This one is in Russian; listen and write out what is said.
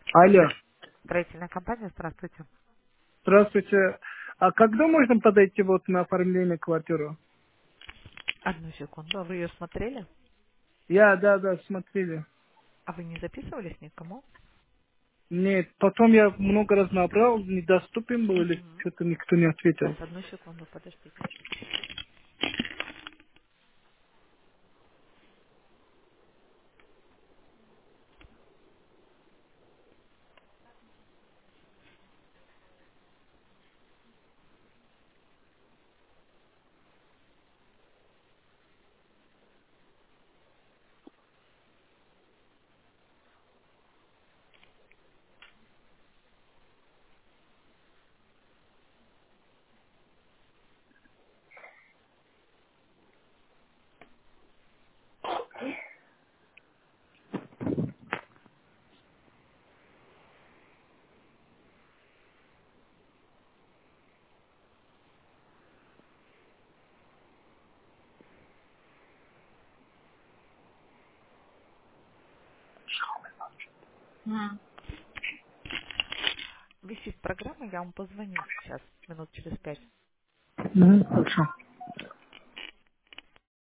Алло, Строительная компания, здравствуйте. здравствуйте. А когда можно подойти вот на оформление квартиры? Одну секунду, а вы ее смотрели? Да, смотрели. А вы не записывались никому? Нет, потом я много раз набрал, недоступен был или Угу. что-то никто не ответил. Сейчас, одну секунду, подождите. Висит программа, я вам позвоню сейчас, минут через 5. Хорошо.